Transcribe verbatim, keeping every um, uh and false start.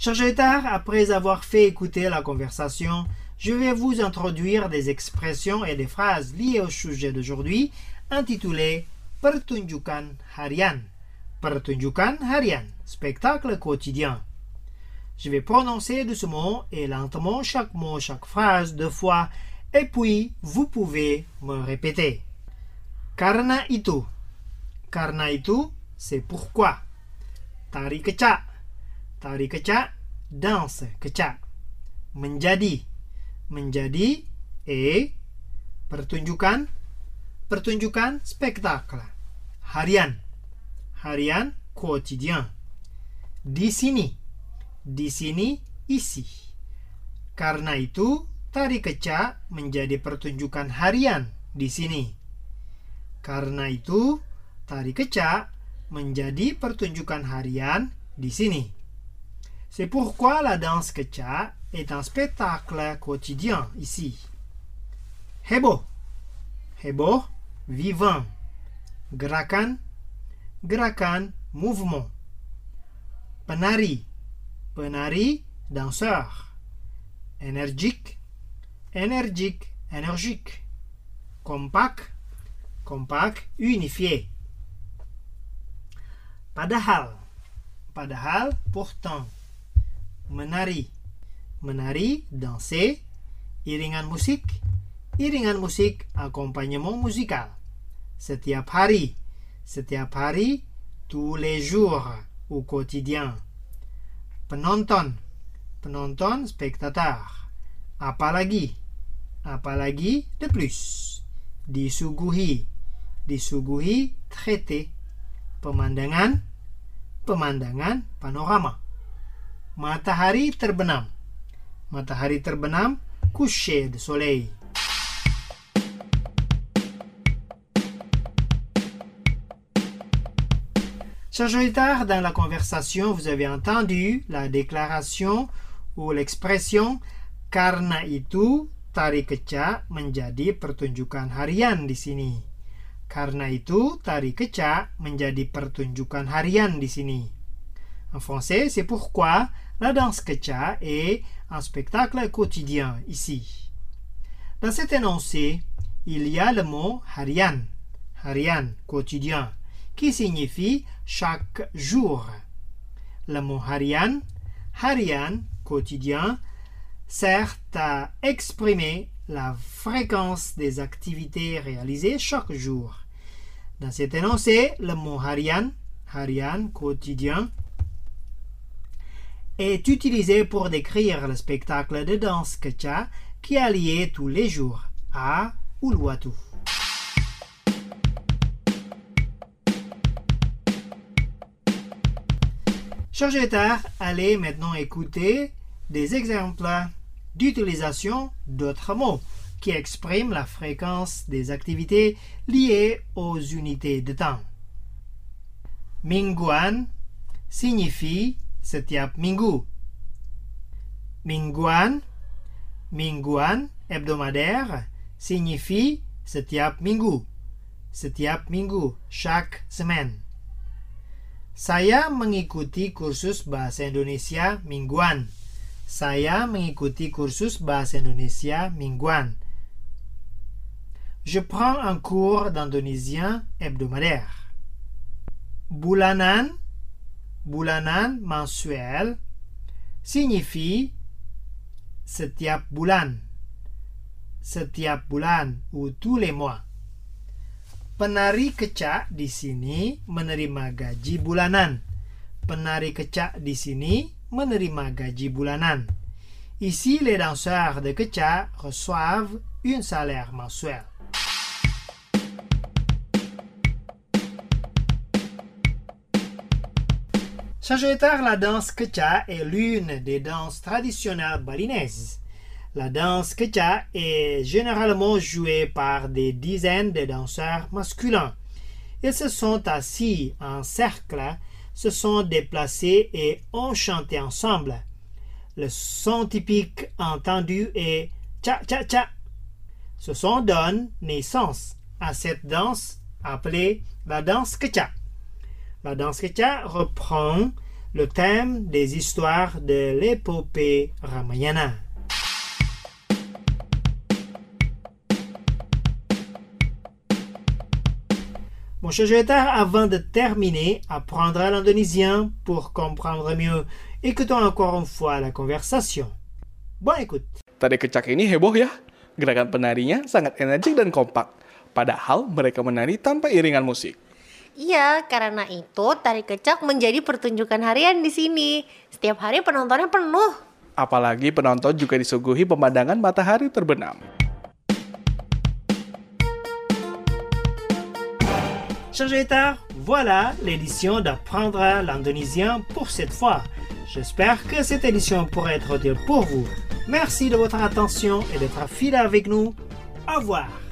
Chers auditeurs, après avoir fait écouter la conversation, je vais vous introduire des expressions et des phrases liées au sujet d'aujourd'hui intitulé Pertunjukan Harian. Pertunjukan Harian, spectacle quotidien. Je vais prononcer doucement et lentement chaque mot, chaque phrase deux fois, et puis vous pouvez me répéter. Karena itu. Karena itu, c'est pourquoi. Tari kecak. Tari kecak, danse kecak. Menjadi. Menjadi, et pertunjukan. Pertunjukan, spectacle. Harian. Harian, quotidien. Di sini. Di sini, ici. Karena itu, tari kecak menjadi pertunjukan harian di sini. Karena itu, tari kecak menjadi pertunjukan harian di sini. C'est pourquoi la danse kecak est un spectacle quotidien ici. Heboh. Heboh, vivant. Gerakan. Gerakan, mouvement. Penari. Penari, danseur. Énergique. Énergique, énergique. Compact. Compact, unifié. Padahal. Padahal, pourtant. Menari. Menari, danser. Iringan musik. Iringan musik, accompagnement musical. Setiap hari. Setiap hari, tous les jours, au quotidien. Penonton. Penonton, spectateur. Apalagi. Apalagi, de plus. Disuguhi. Disuguhi, traité. Pemandangan. Pemandangan, panorama. Matahari terbenam. Matahari terbenam, coucher de soleil. Chers auditeurs, dans la conversation, vous avez entendu la déclaration ou l'expression karena itu tari kecak menjadi pertunjukan harian di sini. Karena itu tari kecak menjadi pertunjukan harian di sini. En français, c'est pourquoi la danse kecak est un spectacle quotidien ici. Dans cet énoncé, il y a le mot harian, harian, quotidien, qui signifie chaque jour. Le mot harian, harian, quotidien, sert à exprimer la fréquence des activités réalisées chaque jour. Dans cet énoncé, le mot harian, harian, quotidien, est utilisé pour décrire le spectacle de danse kecak qui a lié tous les jours à Uluwatu. Chers auditeurs, allez maintenant écouter des exemples d'utilisation d'autres mots qui expriment la fréquence des activités liées aux unités de temps. Mingguan signifie setiap minggu. Mingguan, mingguan hebdomadaire signifie setiap minggu. Setiap minggu, chaque semaine. Saya mengikuti kursus bahasa Indonesia mingguan. Saya mengikuti kursus bahasa Indonesia mingguan. Je prends un cours d'indonésien hebdomadaire. Bulanan, bulanan mensuel, signifie setiap bulan. Setiap bulan ou tous les mois. Penari kecak di sini menerima gaji bulanan. Penari kecak di sini menerima gaji bulanan. Ici, les danseurs de kecak reçoivent un salaire mensuel. Chers auditeurs, la danse kecak est l'une des danses traditionnelles balinaises. La danse kecak est généralement jouée par des dizaines de danseurs masculins. Ils se sont assis en cercle, se sont déplacés et ont chanté ensemble. Le son typique entendu est cha cha cha. Ce son donne naissance à cette danse appelée la danse kecak. La danse kecak reprend le thème des histoires de l'épopée Ramayana. Mon cher Joëtar, avant de terminer, apprendre l'indonésien pour comprendre mieux. Écoutons encore une fois la conversation. Bonne écoute. Tari kecak ini heboh ya. Gerakan penarinya sangat energik dan kompak. Padahal mereka menari tanpa iringan musik. Iya, karena itu tari kecak menjadi pertunjukan harian di sini. Setiap hari penontonnya penuh. Apalagi penonton juga disuguhi pemandangan matahari terbenam. Chers Joëtar, voilà l'édition d'apprendre l'indonésien pour cette fois. J'espère que cette édition pourra être utile pour vous. Merci de votre attention et d'être fidèle avec nous. Au revoir.